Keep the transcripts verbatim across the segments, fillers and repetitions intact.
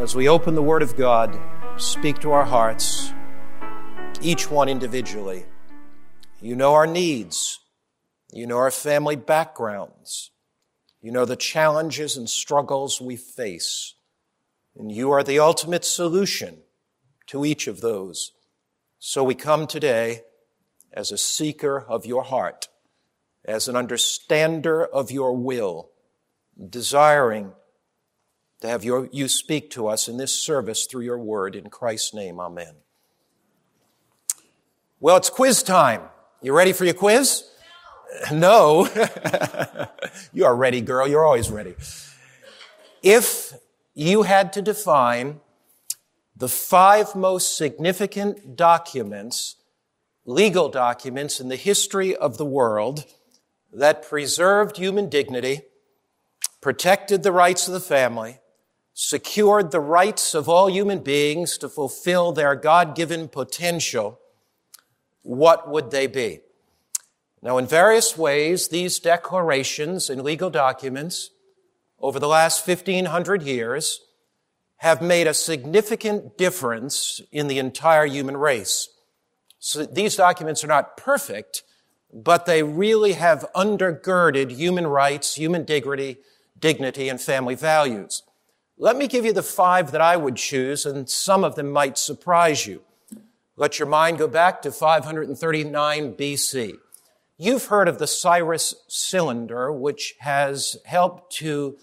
As we open the Word of God, speak to our hearts, each one individually. You know our needs. You know our family backgrounds. You know the challenges and struggles we face. And you are the ultimate solution to each of those. So we come today as a seeker of your heart, as an understander of your will, desiring to have your, you speak to us in this service through your word. In Christ's name, amen. Well, it's quiz time. You ready for your quiz? No. You are ready, girl. You're always ready. If you had to define the five most significant documents, legal documents in the history of the world that preserved human dignity, protected the rights of the family, secured the rights of all human beings to fulfill their God-given potential, what would they be? Now, in various ways, these declarations and legal documents over the last fifteen hundred years have made a significant difference in the entire human race. So these documents are not perfect, but they really have undergirded human rights, human dignity, dignity, and family values. Let me give you the five that I would choose, and some of them might surprise you. Let your mind go back to five hundred thirty-nine B C. You've heard of the Cyrus Cylinder, which has helped to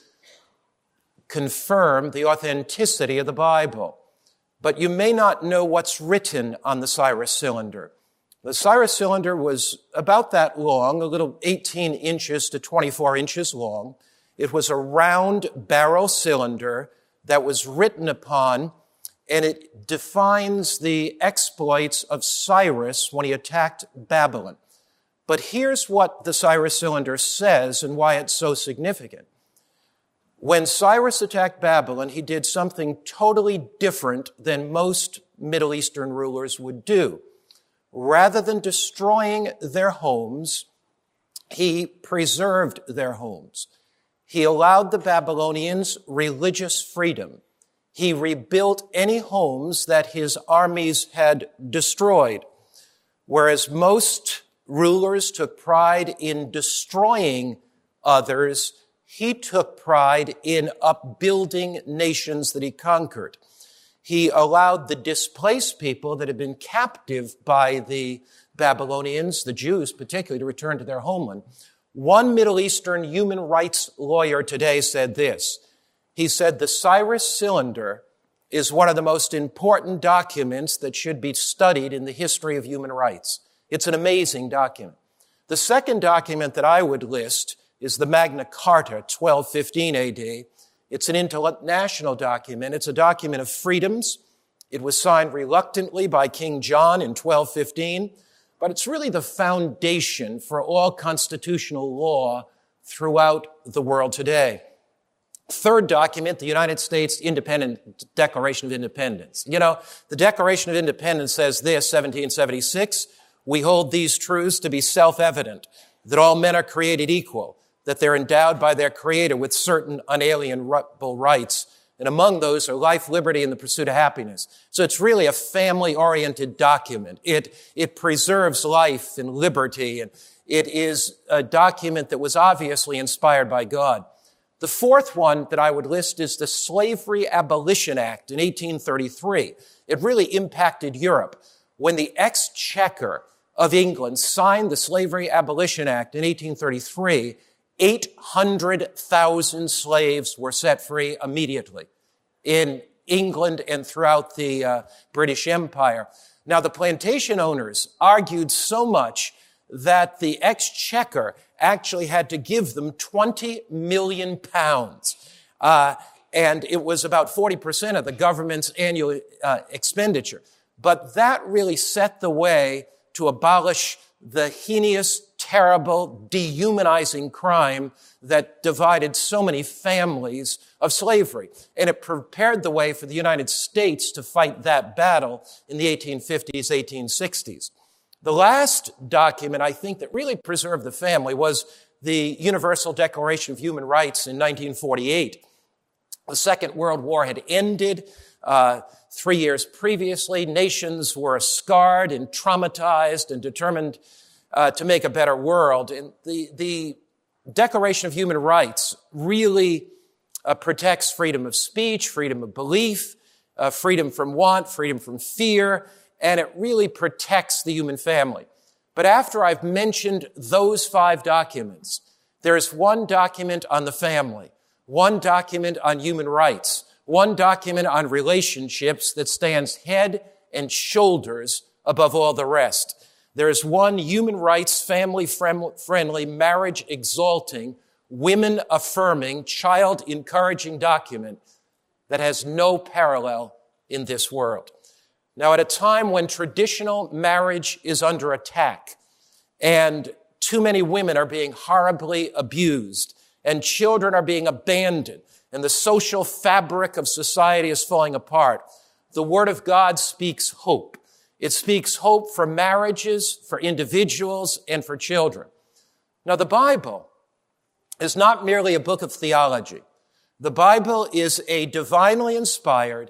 confirm the authenticity of the Bible. But you may not know what's written on the Cyrus Cylinder. The Cyrus Cylinder was about that long, a little eighteen inches to twenty-four inches long. It was a round barrel cylinder that was written upon, and it defines the exploits of Cyrus when he attacked Babylon. But here's what the Cyrus Cylinder says and why it's so significant. When Cyrus attacked Babylon, he did something totally different than most Middle Eastern rulers would do. Rather than destroying their homes, he preserved their homes. He allowed the Babylonians religious freedom. He rebuilt any homes that his armies had destroyed. Whereas most rulers took pride in destroying others, he took pride in upbuilding nations that he conquered. He allowed the displaced people that had been captive by the Babylonians, the Jews particularly, to return to their homeland. One Middle Eastern human rights lawyer today said this. He said, the Cyrus Cylinder is one of the most important documents that should be studied in the history of human rights. It's an amazing document. The second document that I would list is the Magna Carta, twelve fifteen A D. It's an international document. It's a document of freedoms. It was signed reluctantly by King John in twelve fifteen. But it's really the foundation for all constitutional law throughout the world today. Third document, the United States Independent Declaration of Independence. You know, the Declaration of Independence says this, seventeen seventy-six, we hold these truths to be self-evident, that all men are created equal, that they're endowed by their Creator with certain unalienable rights, and among those are life, liberty, and the pursuit of happiness. So it's really a family-oriented document. It, it preserves life and liberty, and it is a document that was obviously inspired by God. The fourth one that I would list is the Slavery Abolition Act in eighteen thirty-three. It really impacted Europe. When the Exchequer of England signed the Slavery Abolition Act in eighteen thirty-three, eight hundred thousand slaves were set free immediately in England and throughout the uh, British Empire. Now, the plantation owners argued so much that the Exchequer actually had to give them twenty million pounds. Uh, and it was about forty percent of the government's annual uh, expenditure. But that really set the way to abolish the heinous, terrible, dehumanizing crime that divided so many families of slavery. And it prepared the way for the United States to fight that battle in the eighteen fifties, eighteen sixties. The last document, I think, that really preserved the family was the Universal Declaration of Human Rights in nineteen forty-eight. The Second World War had ended uh, three years previously. Nations were scarred and traumatized and determined uh, to make a better world. And the, the Declaration of Human Rights really uh, protects freedom of speech, freedom of belief, uh, freedom from want, freedom from fear, and it really protects the human family. But after I've mentioned those five documents, there's one document on the family, one document on human rights, one document on relationships that stands head and shoulders above all the rest. There's one human rights, family-friendly, marriage-exalting, women-affirming, child-encouraging document that has no parallel in this world. Now, at a time when traditional marriage is under attack and too many women are being horribly abused and children are being abandoned and the social fabric of society is falling apart, the Word of God speaks hope. It speaks hope for marriages, for individuals, and for children. Now, the Bible is not merely a book of theology. The Bible is a divinely inspired,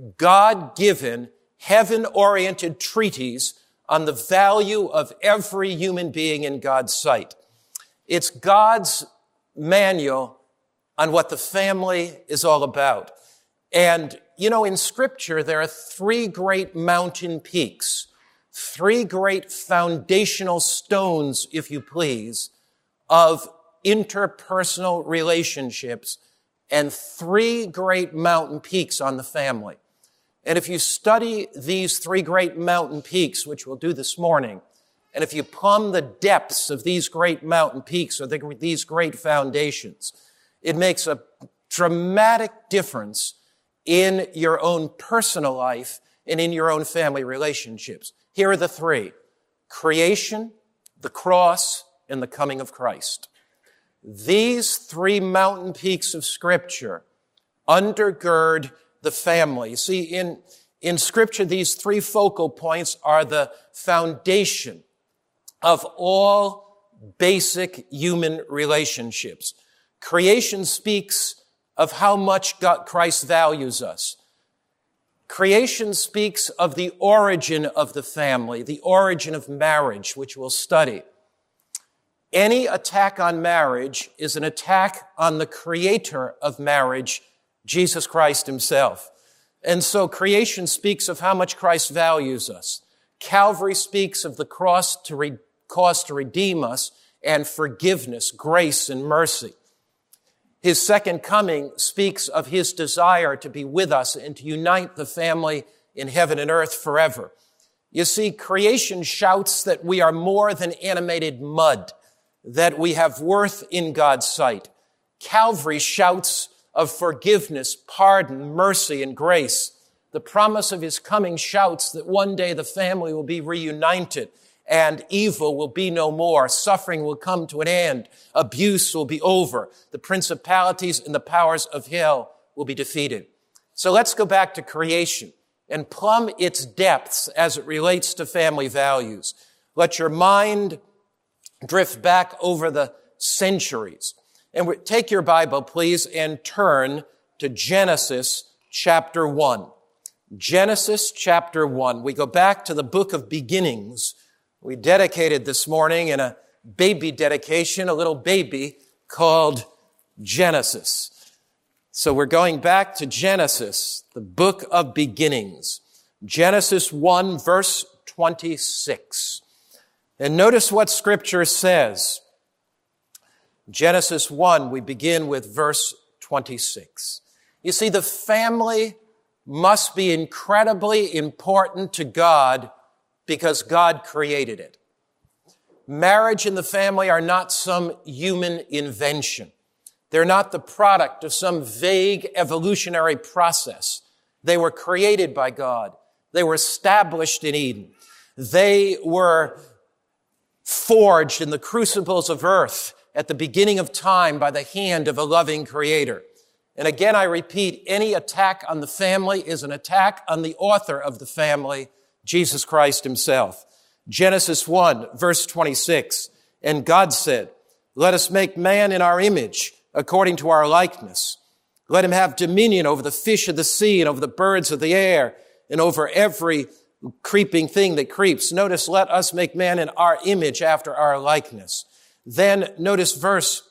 God-given, heaven-oriented treatise on the value of every human being in God's sight. It's God's manual on what the family is all about. And, you know, in Scripture, there are three great mountain peaks, three great foundational stones, if you please, of interpersonal relationships, and three great mountain peaks on the family. And if you study these three great mountain peaks, which we'll do this morning, and if you plumb the depths of these great mountain peaks or the, these great foundations, it makes a dramatic difference in your own personal life and in your own family relationships. Here are the three: creation, the cross, and the coming of Christ. These three mountain peaks of Scripture undergird the family. See, in, in Scripture, these three focal points are the foundation of all basic human relationships. Creation speaks of how much God, Christ values us. Creation speaks of the origin of the family, the origin of marriage, which we'll study. Any attack on marriage is an attack on the creator of marriage, Jesus Christ himself. And so creation speaks of how much Christ values us. Calvary speaks of the cross to re- cost to redeem us, and forgiveness, grace, and mercy. His second coming speaks of his desire to be with us and to unite the family in heaven and earth forever. You see, creation shouts that we are more than animated mud, that we have worth in God's sight. Calvary shouts of forgiveness, pardon, mercy, and grace. The promise of his coming shouts that one day the family will be reunited and evil will be no more. Suffering will come to an end. Abuse will be over. The principalities and the powers of hell will be defeated. So let's go back to creation and plumb its depths as it relates to family values. Let your mind drift back over the centuries. And take your Bible, please, and turn to Genesis chapter one. Genesis chapter one. We go back to the book of beginnings. We dedicated this morning in a baby dedication, a little baby called Genesis. So we're going back to Genesis, the book of beginnings. Genesis one, verse twenty-six. And notice what Scripture says. Genesis one, we begin with verse twenty-six. You see, the family must be incredibly important to God because God created it. Marriage and the family are not some human invention. They're not the product of some vague evolutionary process. They were created by God. They were established in Eden. They were forged in the crucibles of earth at the beginning of time by the hand of a loving Creator. And again, I repeat, any attack on the family is an attack on the author of the family, Jesus Christ himself. Genesis one, verse twenty-six, and God said, "Let us make man in our image, according to our likeness. Let him have dominion over the fish of the sea and over the birds of the air and over every creeping thing that creeps. Notice, let us make man in our image after our likeness. Then notice verse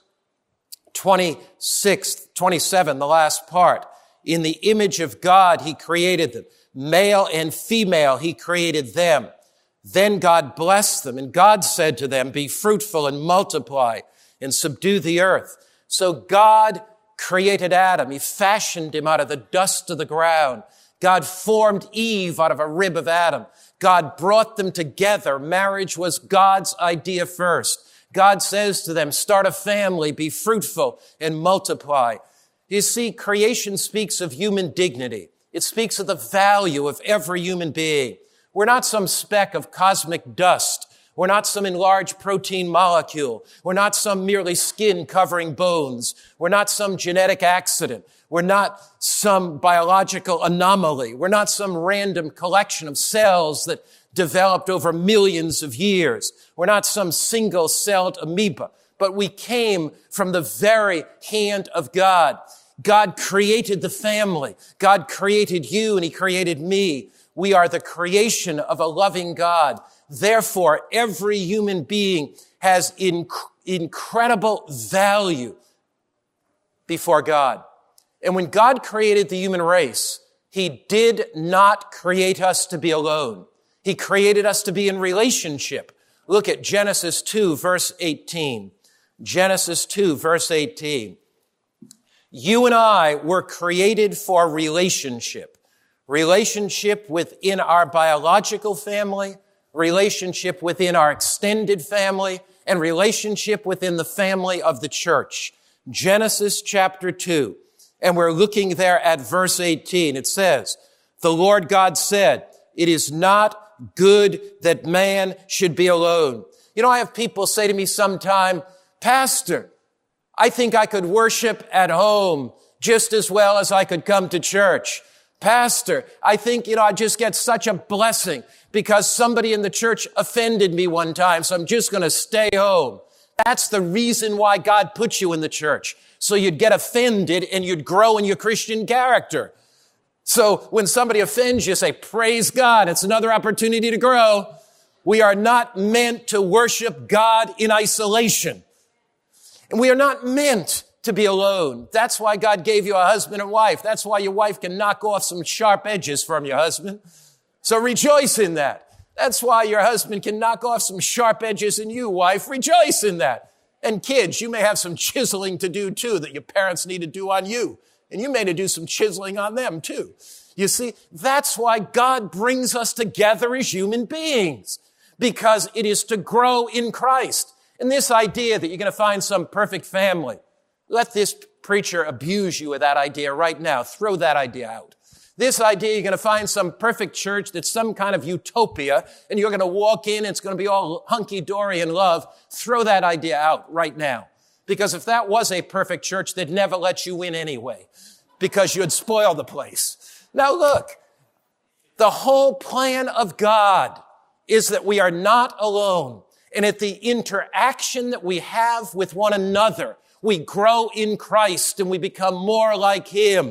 twenty-six, twenty-seven, the last part. In the image of God, he created them. Male and female, he created them. Then God blessed them, and God said to them, be fruitful and multiply and subdue the earth. So God created Adam. He fashioned him out of the dust of the ground. God formed Eve out of a rib of Adam. God brought them together. Marriage was God's idea first. God says to them, start a family, be fruitful, and multiply. You see, creation speaks of human dignity. It speaks of the value of every human being. We're not some speck of cosmic dust. We're not some enlarged protein molecule. We're not some merely skin covering bones. We're not some genetic accident. We're not some biological anomaly. We're not some random collection of cells that developed over millions of years. We're not some single-celled amoeba, but we came from the very hand of God. God created the family. God created you, and he created me. We are the creation of a loving God. Therefore, every human being has inc- incredible value before God. And when God created the human race, he did not create us to be alone. He created us to be in relationship. Look at Genesis two, verse eighteen. Genesis two, verse eighteen. You and I were created for relationship. Relationship within our biological family, relationship within our extended family, and relationship within the family of the church. Genesis chapter two. And we're looking there at verse eighteen. It says, the Lord God said, it is not good that man should be alone. You know, I have people say to me sometime, Pastor, I think I could worship at home just as well as I could come to church. Pastor, I think, you know, I just get such a blessing because somebody in the church offended me one time, so I'm just going to stay home. That's the reason why God put you in the church, so you'd get offended and you'd grow in your Christian character. So when somebody offends you, say, praise God, it's another opportunity to grow. We are not meant to worship God in isolation. And we are not meant to be alone. That's why God gave you a husband and wife. That's why your wife can knock off some sharp edges from your husband. So rejoice in that. That's why your husband can knock off some sharp edges in you, wife. Rejoice in that. And kids, you may have some chiseling to do too that your parents need to do on you. And you may need to do some chiseling on them too. You see, that's why God brings us together as human beings, because it is to grow in Christ. And this idea that you're going to find some perfect family, let this preacher abuse you with that idea right now. Throw that idea out. This idea you're going to find some perfect church that's some kind of utopia, and you're going to walk in and it's going to be all hunky-dory in love. Throw that idea out right now. Because if that was a perfect church, they'd never let you in anyway, because you'd spoil the place. Now look, the whole plan of God is that we are not alone. And at the interaction that we have with one another, we grow in Christ and we become more like him.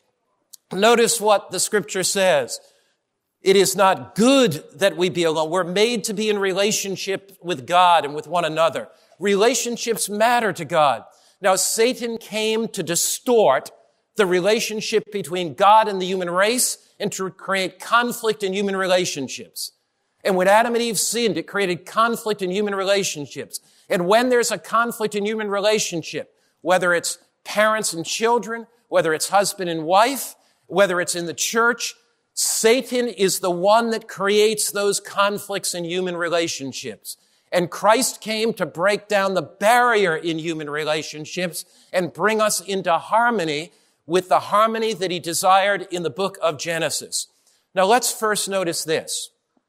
Notice what the scripture says. It is not good that we be alone. We're made to be in relationship with God and with one another. Relationships matter to God. Now, Satan came to distort the relationship between God and the human race and to create conflict in human relationships. And when Adam and Eve sinned, it created conflict in human relationships. And when there's a conflict in human relationship, whether it's parents and children, whether it's husband and wife, whether it's in the church, Satan is the one that creates those conflicts in human relationships. And Christ came to break down the barrier in human relationships and bring us into harmony with the harmony that he desired in the book of Genesis. Now let's first notice this.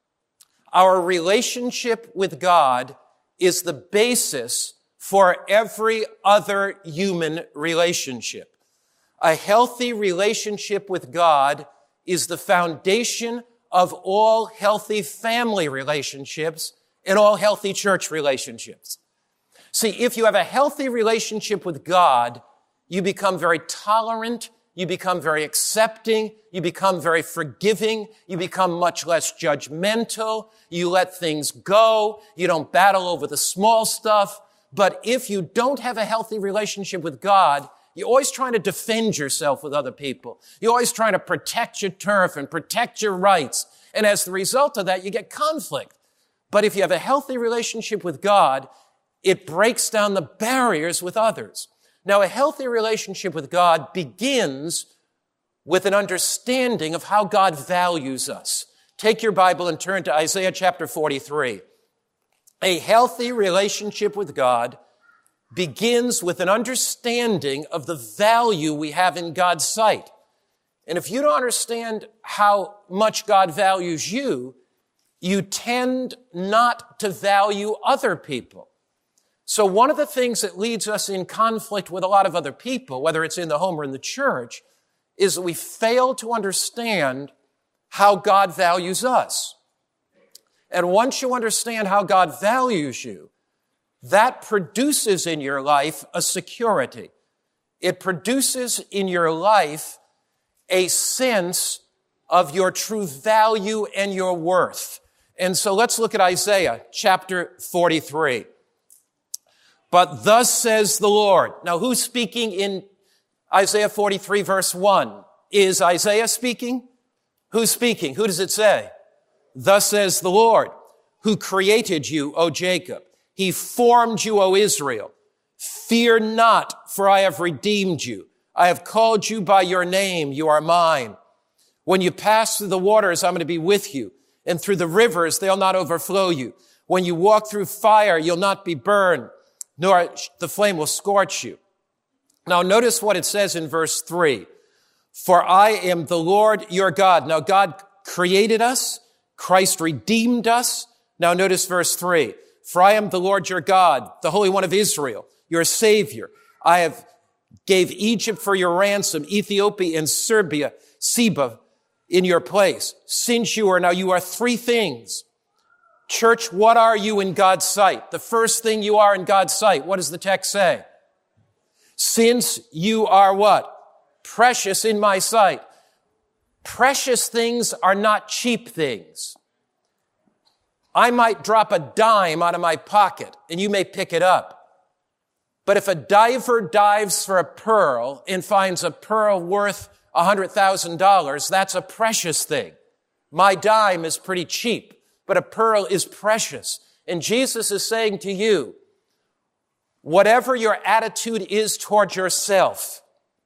Our relationship with God is the basis for every other human relationship. A healthy relationship with God is the foundation of all healthy family relationships and all healthy church relationships. See, if you have a healthy relationship with God, you become very tolerant, you become very accepting, you become very forgiving, you become much less judgmental, you let things go, you don't battle over the small stuff. But if you don't have a healthy relationship with God, you're always trying to defend yourself with other people. You're always trying to protect your turf and protect your rights. And as the result of that, you get conflict. But if you have a healthy relationship with God, it breaks down the barriers with others. Now, a healthy relationship with God begins with an understanding of how God values us. Take your Bible and turn to Isaiah chapter forty-three. A healthy relationship with God begins with an understanding of the value we have in God's sight. And if you don't understand how much God values you, you tend not to value other people. So one of the things that leads us in conflict with a lot of other people, whether it's in the home or in the church, is that we fail to understand how God values us. And once you understand how God values you, that produces in your life a security. It produces in your life a sense of your true value and your worth. And so let's look at Isaiah chapter forty-three. But thus says the Lord. Now, who's speaking in Isaiah forty-three, verse one? Is Isaiah speaking? Who's speaking? Who does it say? Thus says the Lord, who created you, O Jacob. He formed you, O Israel. Fear not, for I have redeemed you. I have called you by your name. You are mine. When you pass through the waters, I'm going to be with you. And through the rivers, they'll not overflow you. When you walk through fire, you'll not be burned, nor the flame will scorch you. Now, notice what it says in verse three. For I am the Lord your God. Now, God created us. Christ redeemed us. Now, notice verse three. For I am the Lord your God, the Holy One of Israel, your Savior. I have gave Egypt for your ransom, Ethiopia and Serbia, Seba in your place. Since you are, now you are three things. Church, what are you in God's sight? The first thing you are in God's sight, what does the text say? Since you are what? Precious in my sight. Precious things are not cheap things. I might drop a dime out of my pocket and you may pick it up. But if a diver dives for a pearl and finds a pearl worth one hundred thousand dollars, that's a precious thing. My dime is pretty cheap, but a pearl is precious. And Jesus is saying to you, whatever your attitude is toward yourself,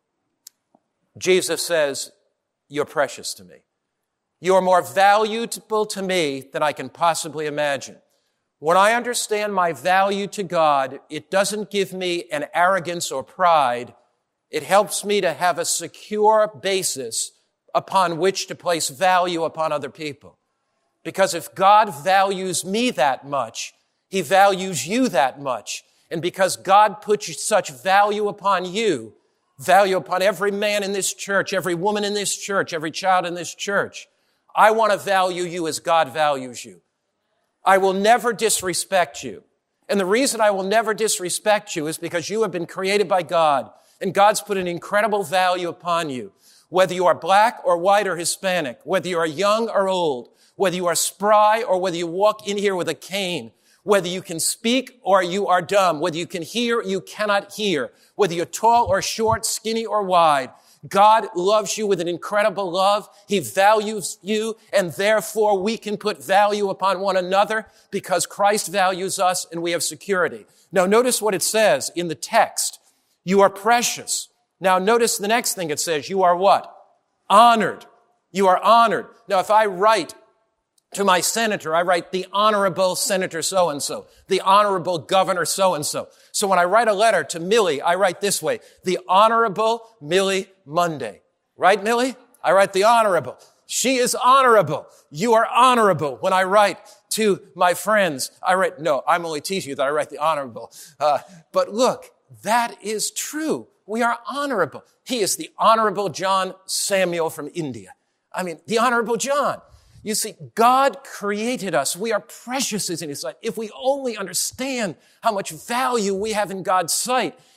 Jesus says, you're precious to me. You're more valuable to me than I can possibly imagine. When I understand my value to God, it doesn't give me an arrogance or pride. It helps me to have a secure basis upon which to place value upon other people. Because if God values me that much, He values you that much. And because God puts such value upon you, value upon every man in this church, every woman in this church, every child in this church, I want to value you as God values you. I will never disrespect you. And the reason I will never disrespect you is because you have been created by God, and God's put an incredible value upon you. Whether you are black or white or Hispanic, whether you are young or old, whether you are spry or whether you walk in here with a cane, whether you can speak or you are dumb, whether you can hear or you cannot hear, whether you're tall or short, skinny or wide, God loves you with an incredible love. He values you, and therefore we can put value upon one another because Christ values us and we have security. Now notice what it says in the text. You are precious. Now notice the next thing it says. You are what? Honored. You are honored. Now if I write to my senator, I write the Honorable Senator so-and-so, the Honorable Governor so-and-so. So when I write a letter to Millie, I write this way, the Honorable Millie Monday. Right, Millie? I write the Honorable. She is honorable. You are honorable. When I write to my friends, I write, no, I'm only teaching you that I write the Honorable. Uh, but look, that is true. We are honorable. He is the Honorable John Samuel from India. I mean, the Honorable John. You see, God created us. We are precious in His sight. If we only understand how much value we have in God's sight,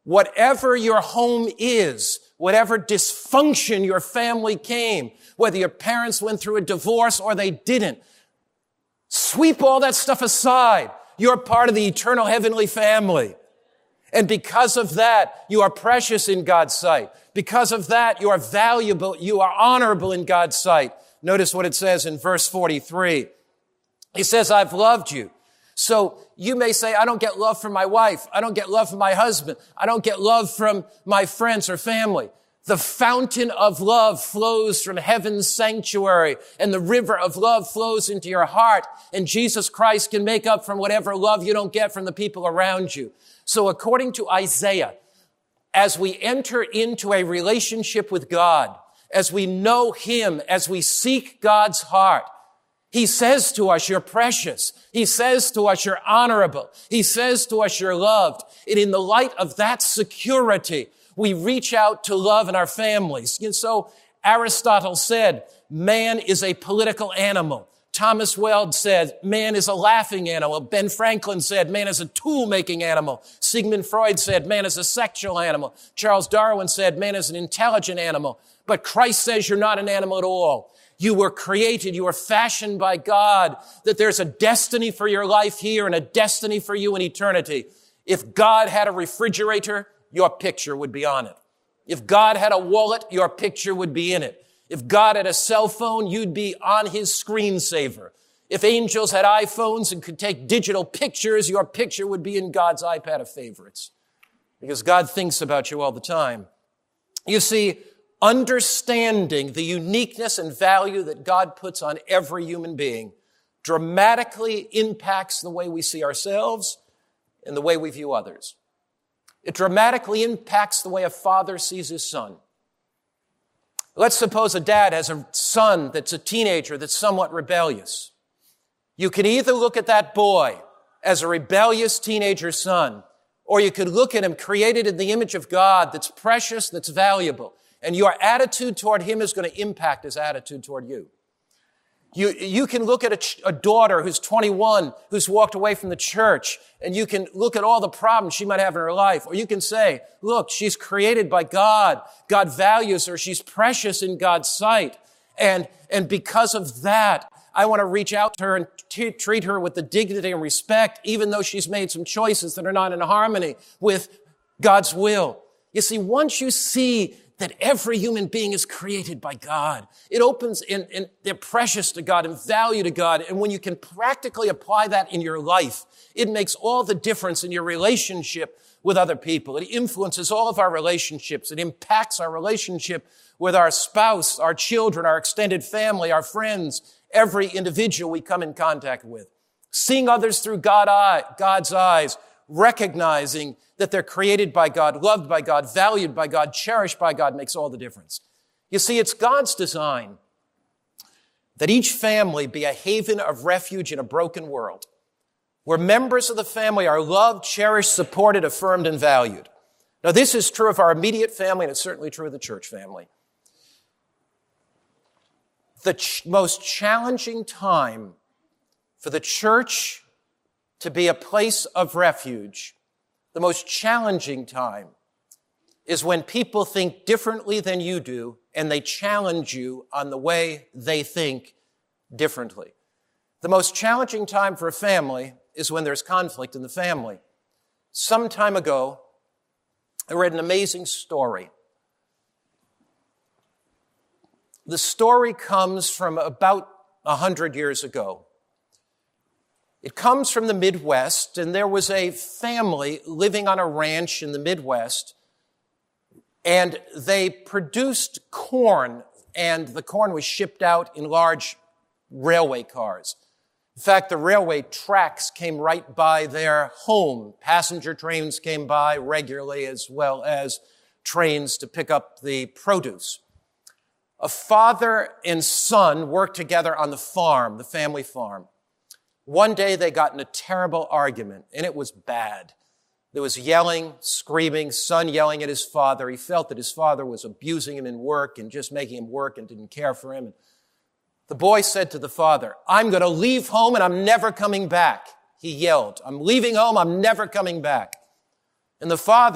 Whatever your home is, whatever dysfunction your family came, whether your parents went through a divorce or they didn't, sweep all that stuff aside. You're part of the eternal heavenly family. And because of that, you are precious in God's sight. Because of that, you are valuable, you are honorable in God's sight. Notice what it says in verse forty-three. He says, I've loved you. So you may say, I don't get love from my wife. I don't get love from my husband. I don't get love from my friends or family. The fountain of love flows from heaven's sanctuary, and the river of love flows into your heart. And Jesus Christ can make up from whatever love you don't get from the people around you. So according to Isaiah, as we enter into a relationship with God, as we know Him, as we seek God's heart, He says to us, you're precious. He says to us, you're honorable. He says to us, you're loved. And in the light of that security, we reach out to love in our families. And so Aristotle said, man is a political animal. Thomas Weld said, man is a laughing animal. Ben Franklin said, man is a tool-making animal. Sigmund Freud said, man is a sexual animal. Charles Darwin said, man is an intelligent animal. But Christ says you're not an animal at all. You were created, you were fashioned by God, that there's a destiny for your life here and a destiny for you in eternity. If God had a refrigerator, your picture would be on it. If God had a wallet, your picture would be in it. If God had a cell phone, you'd be on His screensaver. If angels had iPhones and could take digital pictures, your picture would be in God's iPad of favorites. Because God thinks about you all the time. You see, understanding the uniqueness and value that God puts on every human being dramatically impacts the way we see ourselves and the way we view others. It dramatically impacts the way a father sees his son. Let's suppose a dad has a son that's a teenager that's somewhat rebellious. You could either look at that boy as a rebellious teenager son, or you could look at him created in the image of God that's precious, that's valuable. And your attitude toward him is going to impact his attitude toward you. You, you can look at a, ch- a daughter who's twenty-one, who's walked away from the church, and you can look at all the problems she might have in her life. Or you can say, look, she's created by God. God values her. She's precious in God's sight. And, and because of that, I want to reach out to her and t- treat her with the dignity and respect, even though she's made some choices that are not in harmony with God's will. You see, once you see that every human being is created by God, it opens and, and they're precious to God and value to God. And when you can practically apply that in your life, it makes all the difference in your relationship with other people. It influences all of our relationships. It impacts our relationship with our spouse, our children, our extended family, our friends, every individual we come in contact with. Seeing others through God eye, God's eyes, recognizing that they're created by God, loved by God, valued by God, cherished by God makes all the difference. You see, it's God's design that each family be a haven of refuge in a broken world, where members of the family are loved, cherished, supported, affirmed, and valued. Now, this is true of our immediate family, and it's certainly true of the church family. The ch- most challenging time for the church to be a place of refuge, the most challenging time, is when people think differently than you do and they challenge you on the way they think differently. The most challenging time for a family is when there's conflict in the family. Some time ago, I read an amazing story. The story comes from about a hundred years ago. It comes from the Midwest, and there was a family living on a ranch in the Midwest, and they produced corn, and the corn was shipped out in large railway cars. In fact, the railway tracks came right by their home. Passenger trains came by regularly, as well as trains to pick up the produce. A father and son worked together on the farm, the family farm. One day they got in a terrible argument, and it was bad. There was yelling, screaming, son yelling at his father. He felt that his father was abusing him in work and just making him work and didn't care for him. The boy said to the father, I'm going to leave home and I'm never coming back. He yelled, I'm leaving home, I'm never coming back. And the father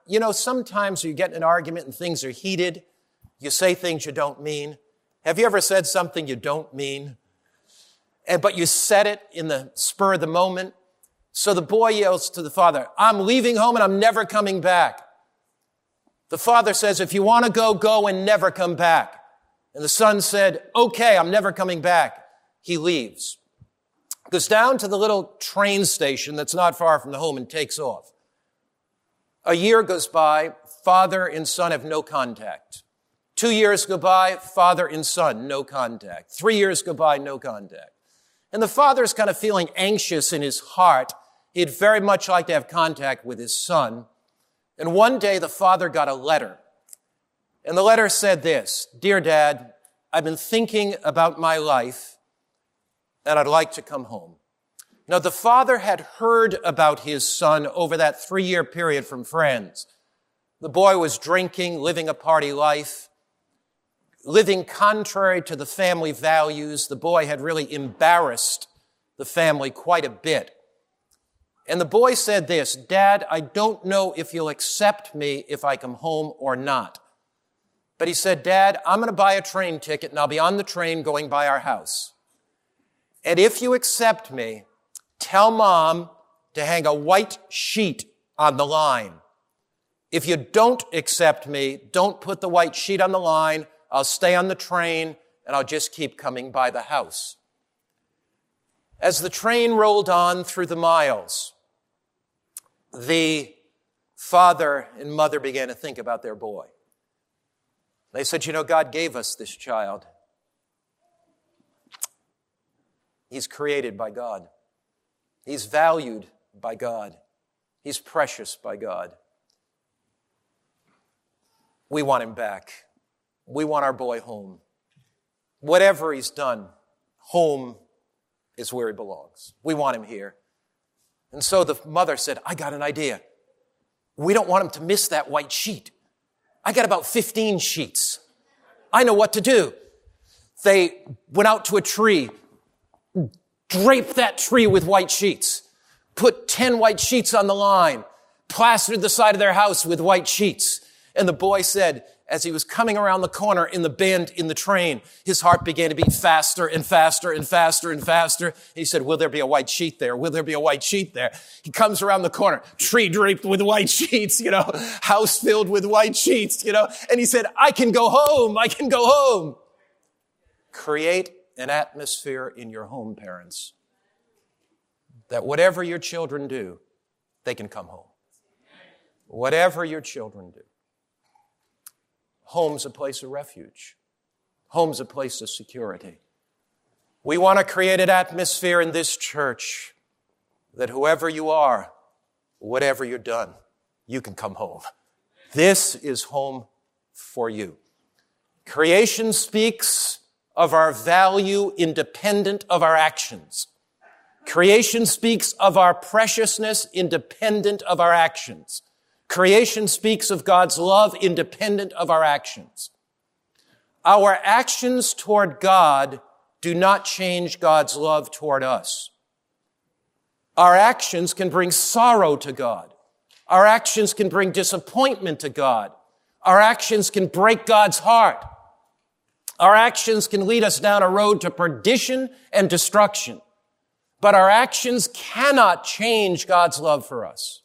you know, sometimes you get in an argument and things are heated. You say things you don't mean. Have you ever said something you don't mean? And, but you said it in the spur of the moment. So the boy yells to the father, I'm leaving home and I'm never coming back. The father says, if you want to go, go and never come back. And the son said, okay, I'm never coming back. He leaves. Goes down to the little train station that's not far from the home and takes off. A year goes by, father and son have no contact. Two years go by, father and son, no contact. Three years go by, no contact. And the father's kind of feeling anxious in his heart. He'd very much like to have contact with his son. And one day the father got a letter. And the letter said this, Dear Dad, I've been thinking about my life and I'd like to come home. Now the father had heard about his son over that three-year period from friends. The boy was drinking, living a party life, living contrary to the family values. The boy had really embarrassed the family quite a bit. And the boy said this, Dad, I don't know if you'll accept me if I come home or not. But he said, Dad, I'm going to buy a train ticket and I'll be on the train going by our house. And if you accept me, tell Mom to hang a white sheet on the line. If you don't accept me, don't put the white sheet on the line. I'll stay on the train and I'll just keep coming by the house. As the train rolled on through the miles, the father and mother began to think about their boy. They said, you know, God gave us this child. He's created by God. He's valued by God. He's precious by God. We want him back. We want our boy home. Whatever he's done, home is where he belongs. We want him here. And so the mother said, I got an idea. We don't want him to miss that white sheet. I got about fifteen sheets. I know what to do. They went out to a tree, draped that tree with white sheets, put ten white sheets on the line, plastered the side of their house with white sheets. And the boy said, as he was coming around the corner in the bend in the train, his heart began to beat faster and faster and faster and faster. He said, will there be a white sheet there? Will there be a white sheet there? He comes around the corner, tree draped with white sheets, you know, house filled with white sheets, you know, and he said, I can go home. I can go home. Create an atmosphere in your home, parents, that whatever your children do, they can come home. Whatever your children do. Home's a place of refuge. Home's a place of security. We want to create an atmosphere in this church that whoever you are, whatever you've done, you can come home. This is home for you. Creation speaks of our value independent of our actions. Creation speaks of our preciousness independent of our actions. Creation speaks of God's love independent of our actions. Our actions toward God do not change God's love toward us. Our actions can bring sorrow to God. Our actions can bring disappointment to God. Our actions can break God's heart. Our actions can lead us down a road to perdition and destruction. But our actions cannot change God's love for us.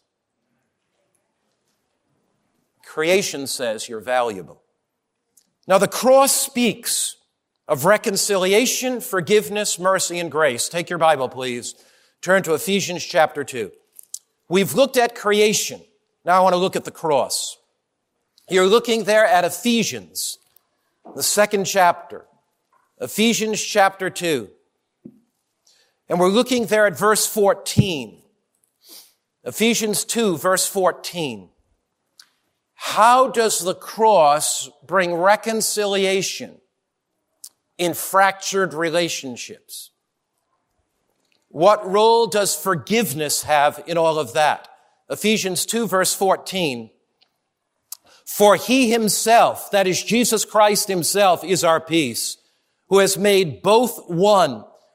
Creation says you're valuable. Now the cross speaks of reconciliation, forgiveness, mercy, and grace. Take your Bible, please. Turn to Ephesians chapter two. We've looked at creation. Now I want to look at the cross. You're looking there at Ephesians, the second chapter. Ephesians chapter two. And we're looking there at verse fourteen. Ephesians two, verse fourteen. How does the cross bring reconciliation in fractured relationships? What role does forgiveness have in all of that? Ephesians two, verse fourteen. For he himself, that is Jesus Christ himself, is our peace, who has made both one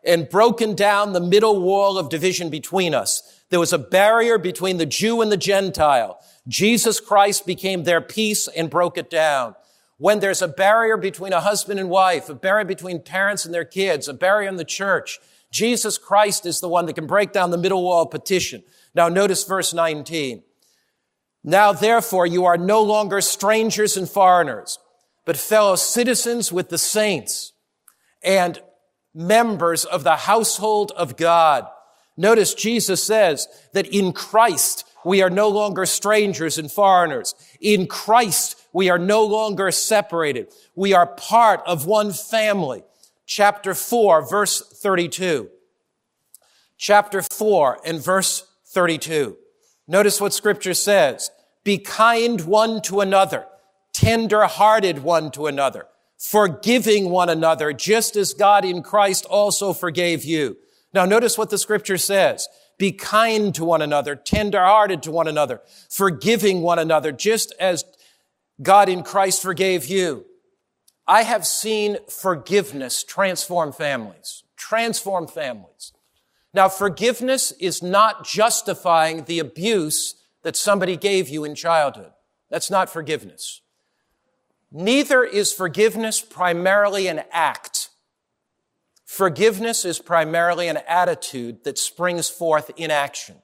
and broken down the middle wall of division between us. There was a barrier between the Jew and the Gentile. Jesus Christ became their peace and broke it down. When there's a barrier between a husband and wife, a barrier between parents and their kids, a barrier in the church, Jesus Christ is the one that can break down the middle wall partition. Now notice verse nineteen. Now therefore you are no longer strangers and foreigners, but fellow citizens with the saints and members of the household of God. Notice Jesus says that in Christ we are no longer strangers and foreigners. In Christ we are no longer separated. We are part of one family. Chapter four, verse thirty-two. Chapter four and verse thirty-two. Notice what Scripture says. Be kind one to another, tender-hearted one to another, forgiving one another, just as God in Christ also forgave you. Now notice what the Scripture says. Be kind to one another, tender-hearted to one another, forgiving one another, just as God in Christ forgave you. I have seen forgiveness transform families, transform families. Now, forgiveness is not justifying the abuse that somebody gave you in childhood. That's not forgiveness. Neither is forgiveness primarily an act. Forgiveness is primarily an attitude that springs forth in action.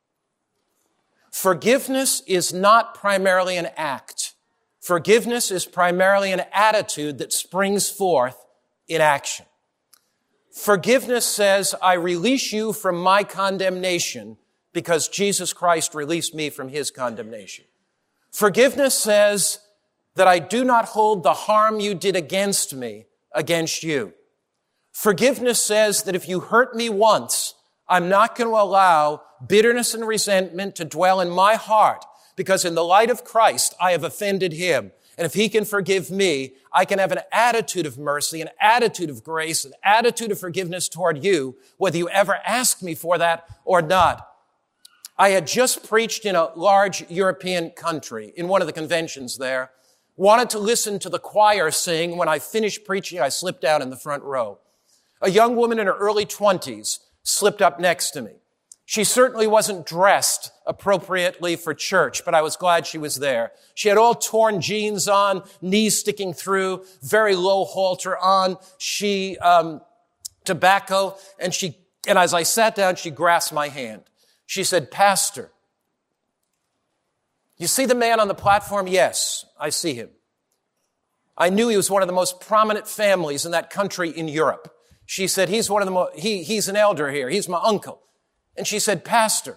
Forgiveness is not primarily an act. Forgiveness is primarily an attitude that springs forth in action. Forgiveness says, I release you from my condemnation because Jesus Christ released me from his condemnation. Forgiveness says that I do not hold the harm you did against me against you. Forgiveness says that if you hurt me once, I'm not going to allow bitterness and resentment to dwell in my heart, because in the light of Christ, I have offended him. And if he can forgive me, I can have an attitude of mercy, an attitude of grace, an attitude of forgiveness toward you, whether you ever ask me for that or not. I had just preached in a large European country, in one of the conventions there, wanted to listen to the choir sing. When I finished preaching, I slipped down in the front row. A young woman in her early twenties slipped up next to me. She certainly wasn't dressed appropriately for church, but I was glad she was there. She had all torn jeans on, knees sticking through, very low halter on. She, um, tobacco, and she, and as I sat down, she grasped my hand. She said, Pastor, you see the man on the platform? Yes, I see him. I knew he was one of the most prominent families in that country in Europe. She said, he's one of the most, he, he's an elder here. He's my uncle. And she said, Pastor,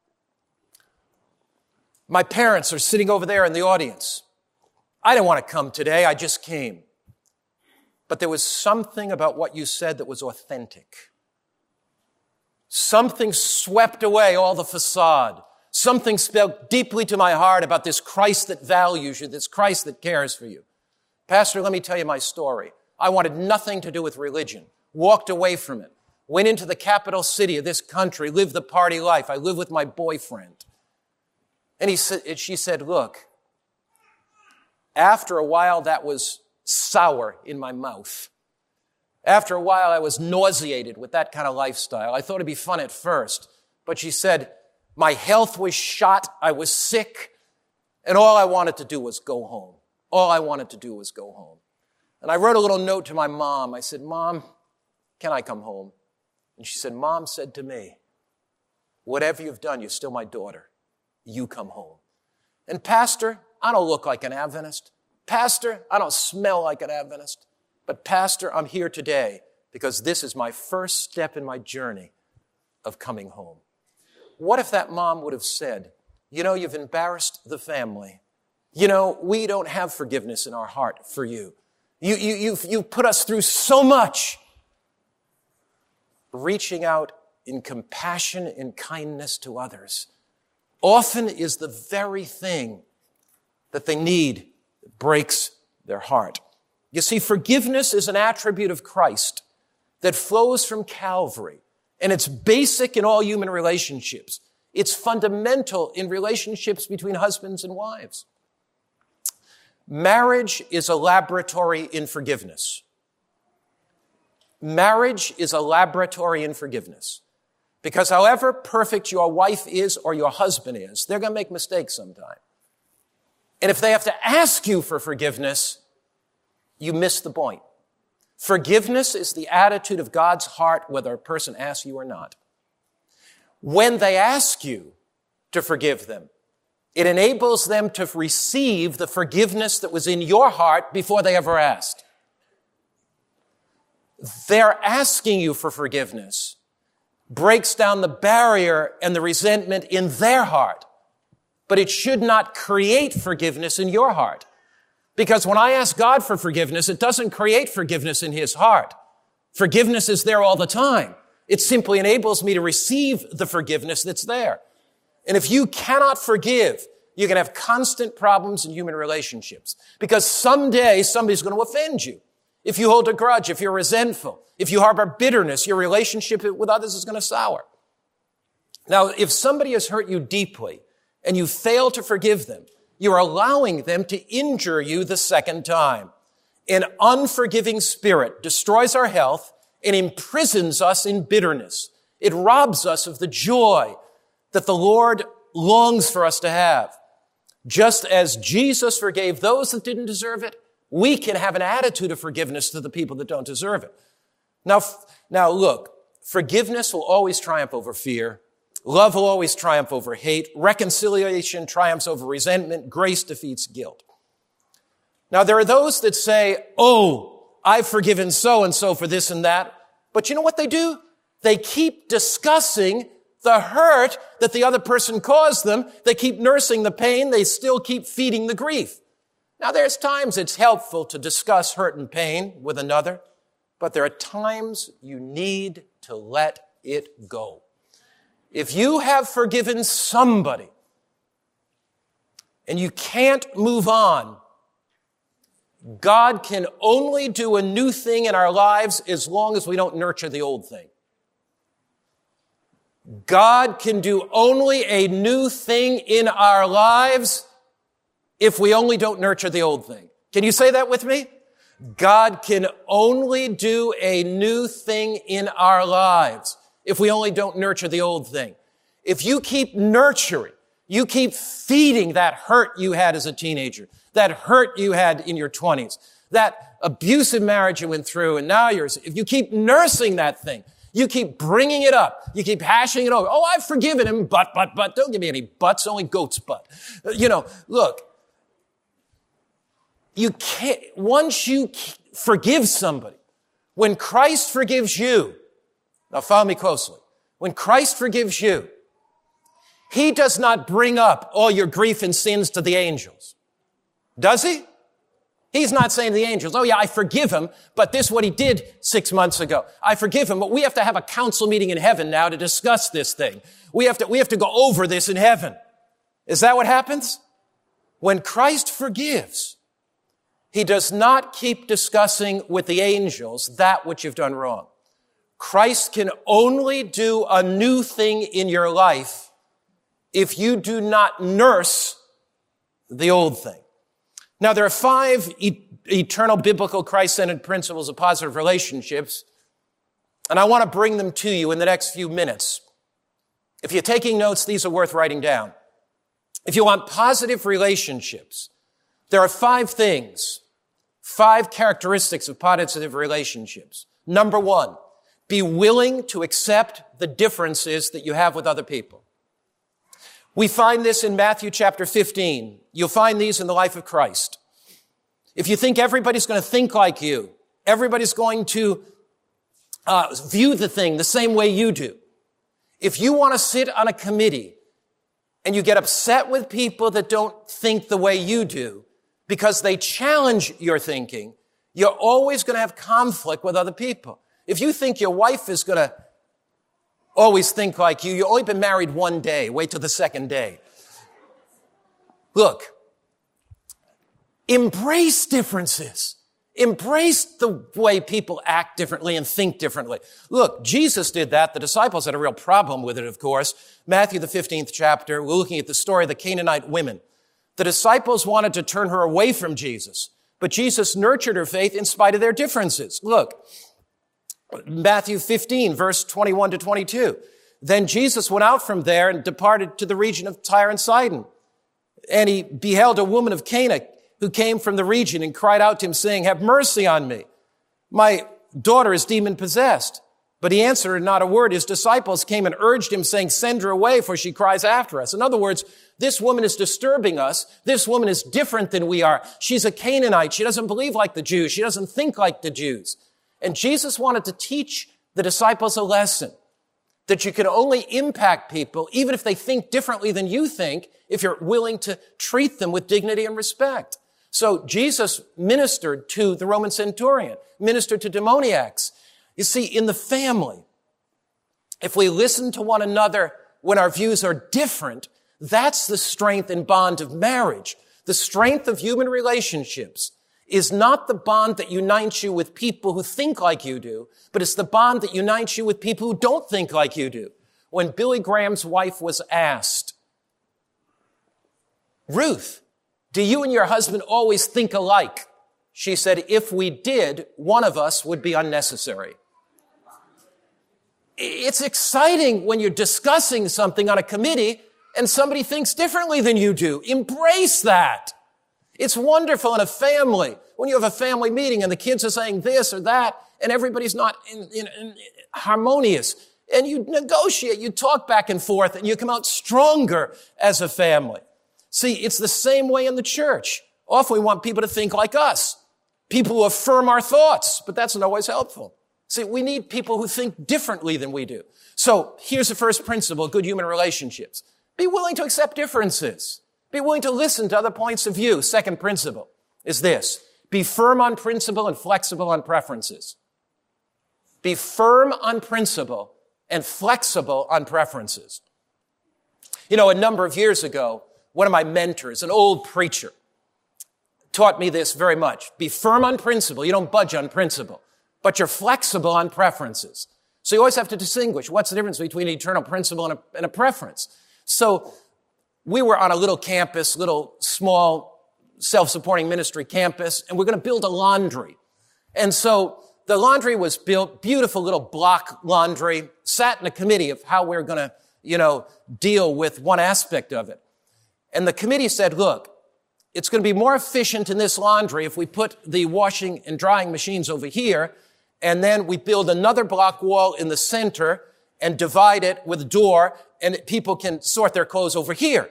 my parents are sitting over there in the audience. I didn't want to come today. I just came. But there was something about what you said that was authentic. Something swept away all the facade. Something spoke deeply to my heart about this Christ that values you, this Christ that cares for you. Pastor, let me tell you my story. I wanted nothing to do with religion. Walked away from it. Went into the capital city of this country, lived the party life. I lived with my boyfriend. And he said, she said, look, after a while that was sour in my mouth. After a while I was nauseated with that kind of lifestyle. I thought it'd be fun at first. But she said, my health was shot. I was sick. And all I wanted to do was go home. All I wanted to do was go home. And I wrote a little note to my mom. I said, Mom, can I come home? And she said, Mom said to me, whatever you've done, you're still my daughter. You come home. And Pastor, I don't look like an Adventist. Pastor, I don't smell like an Adventist. But Pastor, I'm here today because this is my first step in my journey of coming home. What if that mom would have said, you know, you've embarrassed the family. You know, we don't have forgiveness in our heart for you. You, you, you've, you've put us through so much. Reaching out in compassion and kindness to others often is the very thing that they need that breaks their heart. You see, forgiveness is an attribute of Christ that flows from Calvary, and it's basic in all human relationships. It's fundamental in relationships between husbands and wives. Marriage is a laboratory in forgiveness. Marriage is a laboratory in forgiveness. Because however perfect your wife is or your husband is, they're going to make mistakes sometime. And if they have to ask you for forgiveness, you miss the point. Forgiveness is the attitude of God's heart whether a person asks you or not. When they ask you to forgive them, it enables them to receive the forgiveness that was in your heart before they ever asked. Their asking you for forgiveness breaks down the barrier and the resentment in their heart. But it should not create forgiveness in your heart. Because when I ask God for forgiveness, it doesn't create forgiveness in his heart. Forgiveness is there all the time. It simply enables me to receive the forgiveness that's there. And if you cannot forgive, you can have constant problems in human relationships. Because someday somebody's going to offend you. If you hold a grudge, if you're resentful, if you harbor bitterness, your relationship with others is going to sour. Now, if somebody has hurt you deeply and you fail to forgive them, you're allowing them to injure you the second time. An unforgiving spirit destroys our health and imprisons us in bitterness. It robs us of the joy that the Lord longs for us to have. Just as Jesus forgave those that didn't deserve it, we can have an attitude of forgiveness to the people that don't deserve it. Now, now look, forgiveness will always triumph over fear. Love will always triumph over hate. Reconciliation triumphs over resentment. Grace defeats guilt. Now, there are those that say, oh, I've forgiven so-and-so for this and that. But you know what they do? They keep discussing the hurt that the other person caused them. They keep nursing the pain. They still keep feeding the grief. Now, there's times it's helpful to discuss hurt and pain with another, but there are times you need to let it go. If you have forgiven somebody and you can't move on, God can only do a new thing in our lives as long as we don't nurture the old thing. God can do only a new thing in our lives if we only don't nurture the old thing. Can you say that with me? God can only do a new thing in our lives if we only don't nurture the old thing. If you keep nurturing, you keep feeding that hurt you had as a teenager, that hurt you had in your twenties, that abusive marriage you went through, and now you're, if you keep nursing that thing, you keep bringing it up, you keep hashing it over. Oh, I've forgiven him, but, but, but, don't give me any buts, only goat's butt. You know, look, you can't, once you forgive somebody, when Christ forgives you, now follow me closely, when Christ forgives you, he does not bring up all your grief and sins to the angels. Does he? He's not saying to the angels, oh yeah, I forgive him, but this is what he did six months ago. I forgive him, but we have to have a council meeting in heaven now to discuss this thing. We have to, we have to go over this in heaven. Is that what happens? When Christ forgives, he does not keep discussing with the angels that which you've done wrong. Christ can only do a new thing in your life if you do not nurse the old thing. Now, there are five e- eternal biblical Christ-centered principles of positive relationships, and I want to bring them to you in the next few minutes. If you're taking notes, these are worth writing down. If you want positive relationships, there are five things, five characteristics of positive relationships. Number one, be willing to accept the differences that you have with other people. We find this in Matthew chapter fifteen. You'll find these in the life of Christ. If you think everybody's going to think like you, everybody's going to uh, view the thing the same way you do. If you want to sit on a committee and you get upset with people that don't think the way you do because they challenge your thinking, you're always going to have conflict with other people. If you think your wife is going to always think like you, you've only been married one day. Wait till the second day. Look, embrace differences. Embrace the way people act differently and think differently. Look, Jesus did that. The disciples had a real problem with it, of course. Matthew, the fifteenth chapter, we're looking at the story of the Canaanite women. The disciples wanted to turn her away from Jesus, but Jesus nurtured her faith in spite of their differences. Look, Matthew fifteen, verse twenty-one to twenty-two. Then Jesus went out from there and departed to the region of Tyre and Sidon. And he beheld a woman of Cana who came from the region and cried out to him, saying, have mercy on me. My daughter is demon-possessed. But he answered her not a word. His disciples came and urged him, saying, send her away, for she cries after us. In other words, this woman is disturbing us. This woman is different than we are. She's a Canaanite. She doesn't believe like the Jews. She doesn't think like the Jews. And Jesus wanted to teach the disciples a lesson, that you can only impact people, even if they think differently than you think, if you're willing to treat them with dignity and respect. So Jesus ministered to the Roman centurion, ministered to demoniacs. You see, in the family, if we listen to one another when our views are different, that's the strength and bond of marriage. The strength of human relationships is not the bond that unites you with people who think like you do, but it's the bond that unites you with people who don't think like you do. When Billy Graham's wife was asked, Ruth, do you and your husband always think alike? She said, if we did, one of us would be unnecessary. It's exciting when you're discussing something on a committee and somebody thinks differently than you do. Embrace that. It's wonderful in a family when you have a family meeting and the kids are saying this or that and everybody's not in, in, in harmonious. And you negotiate, you talk back and forth, and you come out stronger as a family. See, it's the same way in the church. Often we want people to think like us, people who affirm our thoughts, but that's not always helpful. See, we need people who think differently than we do. So here's the first principle of good human relationships. Be willing to accept differences. Be willing to listen to other points of view. Second principle is this. Be firm on principle and flexible on preferences. Be firm on principle and flexible on preferences. You know, a number of years ago, one of my mentors, an old preacher, taught me this very much. Be firm on principle. You don't budge on principle, but you're flexible on preferences. So you always have to distinguish what's the difference between an eternal principle and a, and a preference. So we were on a little campus, little small self-supporting ministry campus, and we're going to build a laundry. And so the laundry was built, beautiful little block laundry, sat in a committee of how we're going to, you know, deal with one aspect of it. And the committee said, look, it's going to be more efficient in this laundry if we put the washing and drying machines over here, and then we build another block wall in the center and divide it with a door, and people can sort their clothes over here.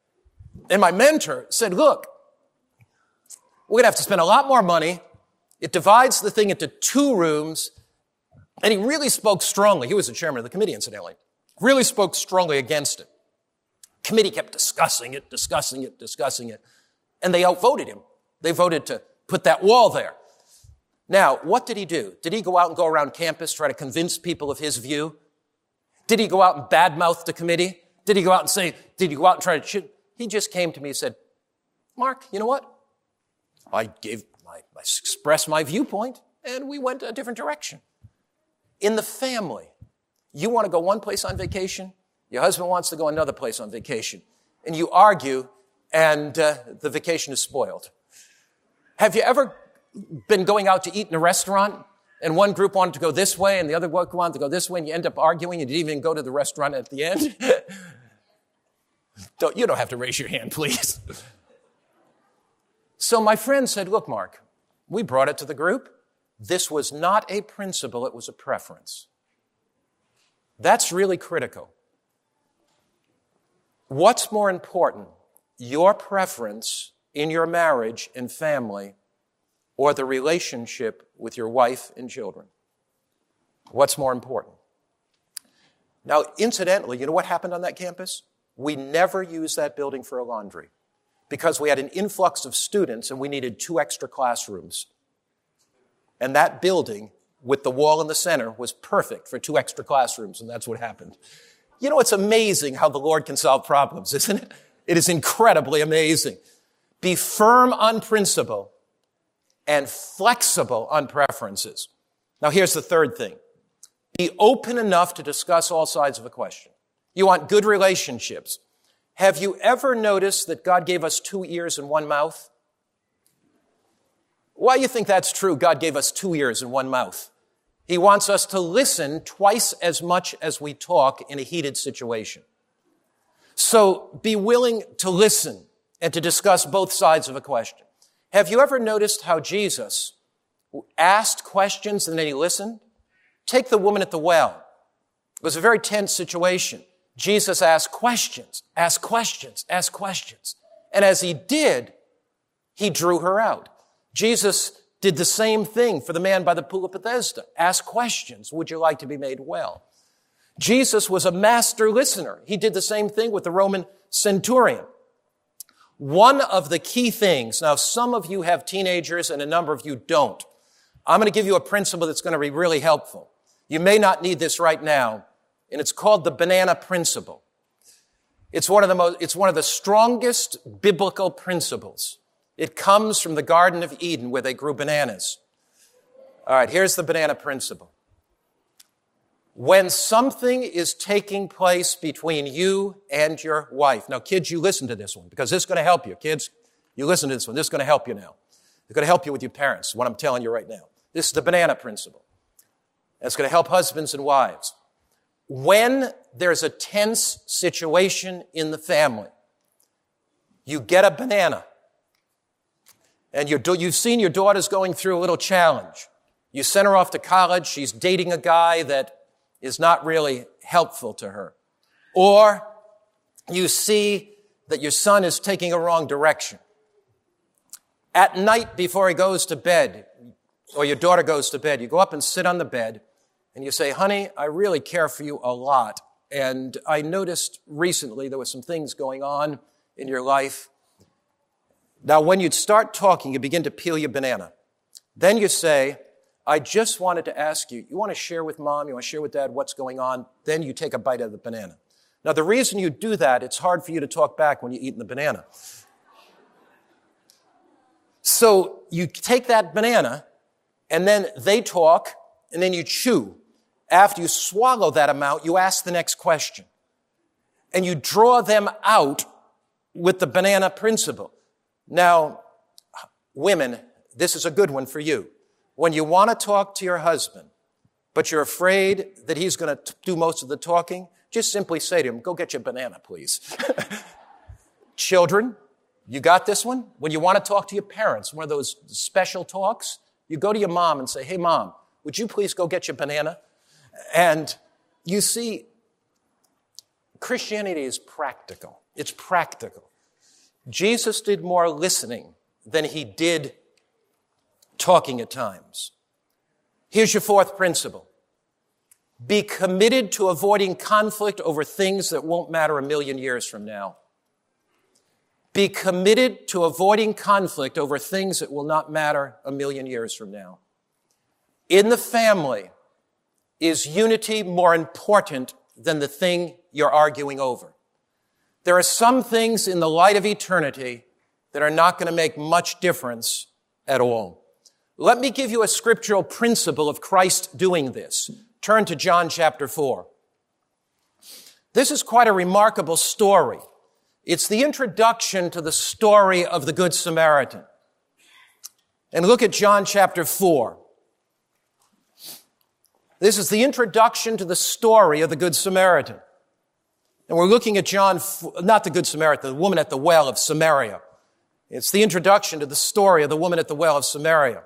And my mentor said, look, we're going to have to spend a lot more money. It divides the thing into two rooms. And he really spoke strongly. He was the chairman of the committee, incidentally. Really spoke strongly against it. Committee kept discussing it, discussing it, discussing it. And they outvoted him. They voted to put that wall there. Now, what did he do? Did he go out and go around campus, try to convince people of his view? Did he go out and badmouth the committee? Did he go out and say, did he go out and try to shoot? He just came to me and said, Mark, you know what? I gave, I, I expressed my viewpoint, and we went a different direction. In the family, you want to go one place on vacation, your husband wants to go another place on vacation, and you argue, and uh, the vacation is spoiled. Have you ever been going out to eat in a restaurant, and one group wanted to go this way, and the other group wanted to go this way, and you end up arguing, and you didn't even go to the restaurant at the end? don't, you don't have to raise your hand, please. So my friend said, look, Mark, we brought it to the group. This was not a principle, it was a preference. That's really critical. What's more important, your preference in your marriage and family, or the relationship with your wife and children? What's more important? Now, incidentally, you know what happened on that campus? We never used that building for a laundry because we had an influx of students and we needed two extra classrooms. And that building with the wall in the center was perfect for two extra classrooms, and that's what happened. You know, it's amazing how the Lord can solve problems, isn't it? It is incredibly amazing. Be firm on principle and flexible on preferences. Now, here's the third thing. Be open enough to discuss all sides of a question. You want good relationships. Have you ever noticed that God gave us two ears and one mouth? Why do you think that's true? God gave us two ears and one mouth. He wants us to listen twice as much as we talk in a heated situation. So be willing to listen and to discuss both sides of a question. Have you ever noticed how Jesus asked questions and then he listened? Take the woman at the well. It was a very tense situation. Jesus asked questions, asked questions, asked questions. And as he did, he drew her out. Jesus did the same thing for the man by the pool of Bethesda. Ask questions. Would you like to be made well? Jesus was a master listener. He did the same thing with the Roman centurion. One of the key things, now some of you have teenagers and a number of you don't. I'm going to give you a principle that's going to be really helpful. You may not need this right now, and it's called the banana principle. It's one of the most, it's one of the strongest biblical principles. It comes from the Garden of Eden where they grew bananas. All right, here's the banana principle. When something is taking place between you and your wife. Now, kids, you listen to this one because this is going to help you. Kids, you listen to this one. This is going to help you now. It's going to help you with your parents, what I'm telling you right now. This is the banana principle. It's going to help husbands and wives. When there's a tense situation in the family, you get a banana. And you're, you've seen your daughter's going through a little challenge. You send her off to college. She's dating a guy that is not really helpful to her. Or you see that your son is taking a wrong direction. At night before he goes to bed, or your daughter goes to bed, you go up and sit on the bed and you say, honey, I really care for you a lot. And I noticed recently there were some things going on in your life. Now, when you start talking, you begin to peel your banana. Then you say, I just wanted to ask you, you want to share with mom, you want to share with dad what's going on? Then you take a bite of the banana. Now, the reason you do that, it's hard for you to talk back when you're eating the banana. So you take that banana, and then they talk, and then you chew. After you swallow that amount, you ask the next question. And you draw them out with the banana principle. Now, women, this is a good one for you. When you want to talk to your husband, but you're afraid that he's going to do most of the talking, just simply say to him, go get your banana, please. Children, you got this one? When you want to talk to your parents, one of those special talks, you go to your mom and say, hey, mom, would you please go get your banana? And you see, Christianity is practical. It's practical. Jesus did more listening than he did talking at times. Here's your fourth principle. Be committed to avoiding conflict over things that won't matter a million years from now. Be committed to avoiding conflict over things that will not matter a million years from now. In the family, is unity more important than the thing you're arguing over? There are some things in the light of eternity that are not going to make much difference at all. Let me give you a scriptural principle of Christ doing this. Turn to John chapter four. This is quite a remarkable story. It's the introduction to the story of the Good Samaritan. And look at John chapter four. This is the introduction to the story of the Good Samaritan. And we're looking at John, not the Good Samaritan, the woman at the well of Samaria. It's the introduction to the story of the woman at the well of Samaria.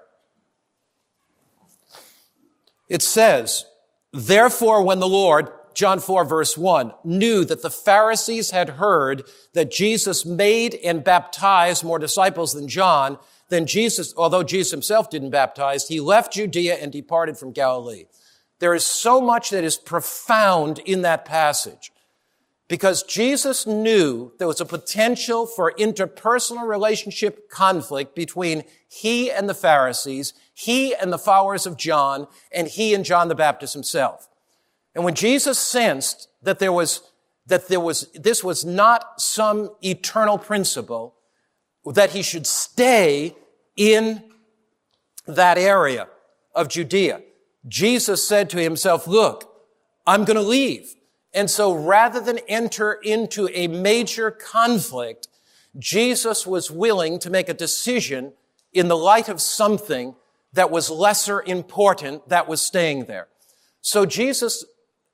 It says, therefore when the Lord, John four verse one, knew that the Pharisees had heard that Jesus made and baptized more disciples than John, then Jesus, although Jesus himself didn't baptize, he left Judea and departed from Galilee. There is so much that is profound in that passage. Because Jesus knew there was a potential for interpersonal relationship conflict between he and the Pharisees, he and the followers of John, and he and John the Baptist himself. And when Jesus sensed that there was, that there was, this was not some eternal principle, that he should stay in that area of Judea, Jesus said to himself, look, I'm going to leave. And so rather than enter into a major conflict, Jesus was willing to make a decision in the light of something that was lesser important that was staying there. So Jesus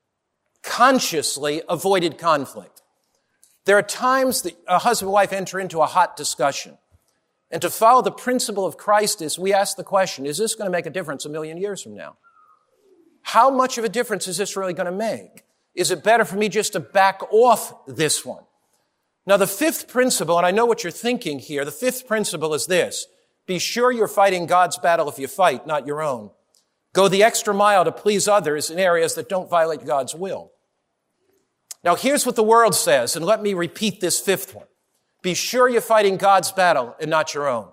consciously avoided conflict. There are times that a husband and wife enter into a hot discussion. And to follow the principle of Christ is we ask the question, is this going to make a difference a million years from now? How much of a difference is this really going to make? Is it better for me just to back off this one? Now, the fifth principle, and I know what you're thinking here, the fifth principle is this. Be sure you're fighting God's battle if you fight, not your own. Go the extra mile to please others in areas that don't violate God's will. Now, here's what the world says, and let me repeat this fifth one. Be sure you're fighting God's battle and not your own.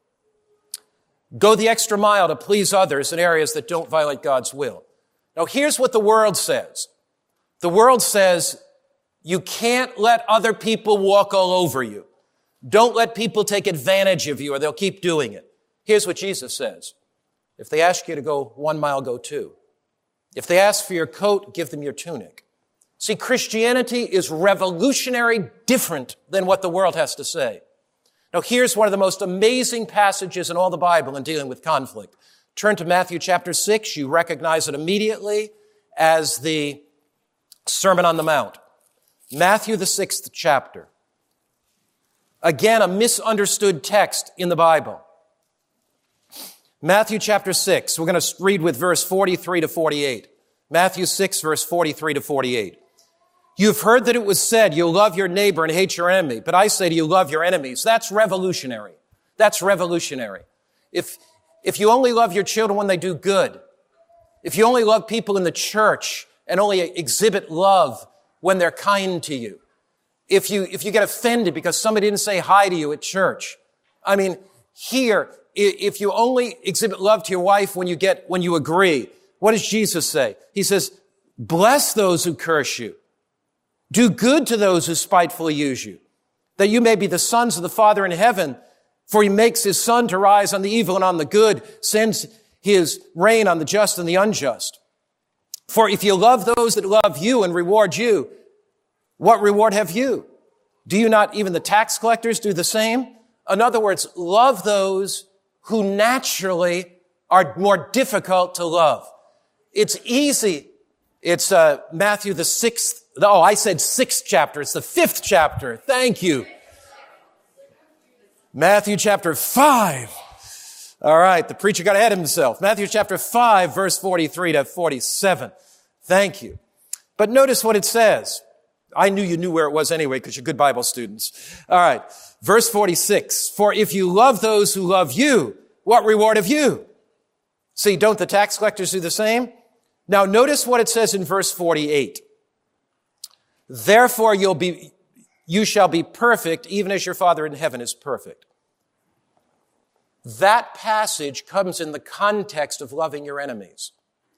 Go the extra mile to please others in areas that don't violate God's will. Now, here's what the world says. The world says, you can't let other people walk all over you. Don't let people take advantage of you or they'll keep doing it. Here's what Jesus says. If they ask you to go one mile, go two. If they ask for your coat, give them your tunic. See, Christianity is revolutionary different than what the world has to say. Now, here's one of the most amazing passages in all the Bible in dealing with conflict. Turn to Matthew chapter six. You recognize it immediately as the Sermon on the Mount. Matthew, the sixth chapter. Again, a misunderstood text in the Bible. Matthew chapter six. We're going to read with verse forty-three to forty-eight. Matthew six, verse forty-three to forty-eight. You've heard that it was said, you'll love your neighbor and hate your enemy. But I say to you, love your enemies. That's revolutionary. That's revolutionary. If, if you only love your children when they do good, if you only love people in the church and only exhibit love when they're kind to you, if you, if you get offended because somebody didn't say hi to you at church, I mean, here, if you only exhibit love to your wife when you get, when you agree, what does Jesus say? He says, bless those who curse you. Do good to those who spitefully use you, that you may be the sons of the Father in heaven, for he makes his sun to rise on the evil and on the good, sends his rain on the just and the unjust. For if you love those that love you and reward you, what reward have you? Do you not even the tax collectors do the same? In other words, love those who naturally are more difficult to love. It's easy. It's uh, Matthew the sixth. Oh, I said sixth chapter. It's the fifth chapter. Thank you. Matthew chapter five. All right, the preacher got ahead of himself. Matthew chapter five, verse forty-three to forty-seven. Thank you. But notice what it says. I knew you knew where it was anyway because you're good Bible students. All right, verse forty-six. For if you love those who love you, what reward have you? See, don't the tax collectors do the same? Now, notice what it says in verse forty-eight. Therefore, you'll be, you shall be perfect, even as your Father in heaven is perfect. That passage comes in the context of loving your enemies.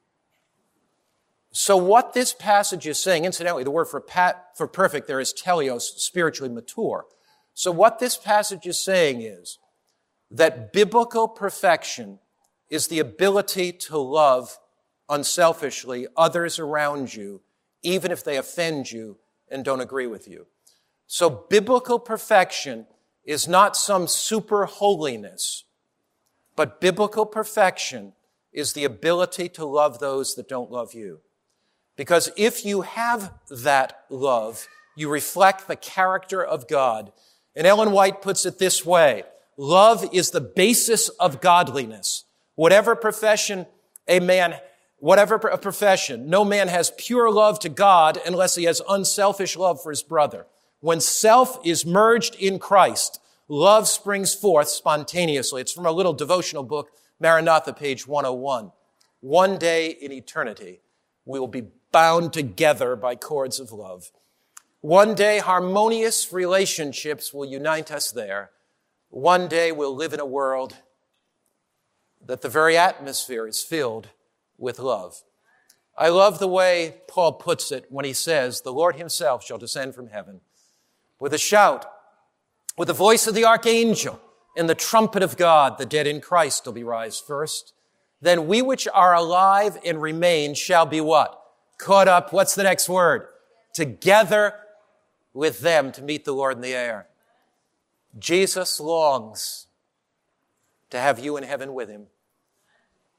So what this passage is saying, incidentally, the word for pat, for perfect there is teleos, spiritually mature. So what this passage is saying is that biblical perfection is the ability to love unselfishly others around you, even if they offend you and don't agree with you. So biblical perfection is not some super holiness, but biblical perfection is the ability to love those that don't love you. Because if you have that love, you reflect the character of God. And Ellen White puts it this way, love is the basis of godliness. Whatever profession a man Whatever a profession, no man has pure love to God unless he has unselfish love for his brother. When self is merged in Christ, love springs forth spontaneously. It's from a little devotional book, Maranatha, page one oh one. One day in eternity, we will be bound together by cords of love. One day, harmonious relationships will unite us there. One day, we'll live in a world that the very atmosphere is filled with love. I love the way Paul puts it when he says, the Lord himself shall descend from heaven with a shout, with the voice of the archangel and the trumpet of God. The dead in Christ will be raised first. Then we which are alive and remain shall be what? Caught up. What's the next word? Together with them to meet the Lord in the air. Jesus longs to have you in heaven with him.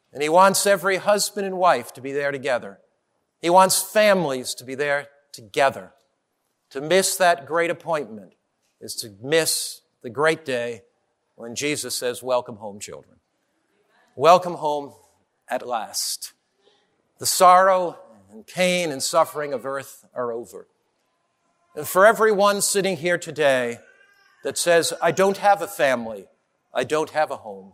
And he wants every husband and wife to be there together. He wants families to be there together. To miss that great appointment is to miss the great day when Jesus says, welcome home, children. Welcome home at last. The sorrow and pain and suffering of earth are over. And for everyone sitting here today that says, I don't have a family, I don't have a home,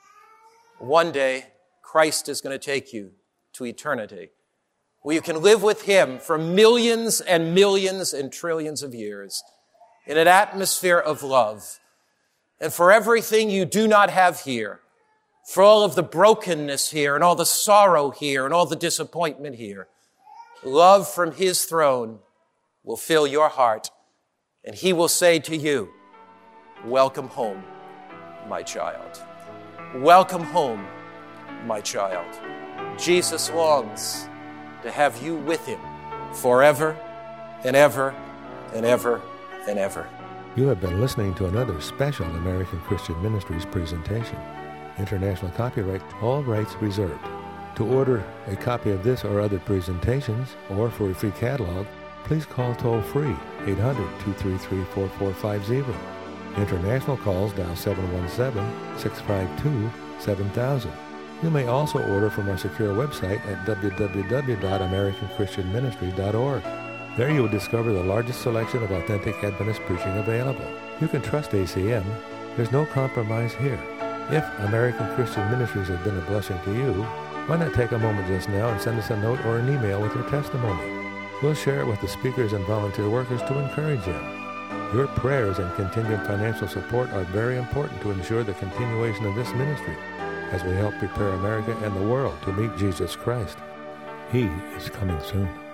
one day Christ is going to take you to eternity, where you can live with him for millions and millions and trillions of years in an atmosphere of love. And for everything you do not have here, for all of the brokenness here and all the sorrow here and all the disappointment here, love from his throne will fill your heart, and he will say to you, welcome home, my child. Welcome home, my child. Jesus longs to have you with him forever and ever and ever and ever. You have been listening to another special American Christian Ministries presentation. International copyright, all rights reserved. To order a copy of this or other presentations, or for a free catalog, please call toll-free eight hundred, two three three, four four five zero. International calls dial seven one seven, six five two, seven thousand. You may also order from our secure website at w w w dot american christian ministry dot org. There you will discover the largest selection of authentic Adventist preaching available. You can trust A C M. There's no compromise here. If American Christian Ministries has been a blessing to you, why not take a moment just now and send us a note or an email with your testimony? We'll share it with the speakers and volunteer workers to encourage them. Your prayers and continued financial support are very important to ensure the continuation of this ministry as we help prepare America and the world to meet Jesus Christ. He is coming soon.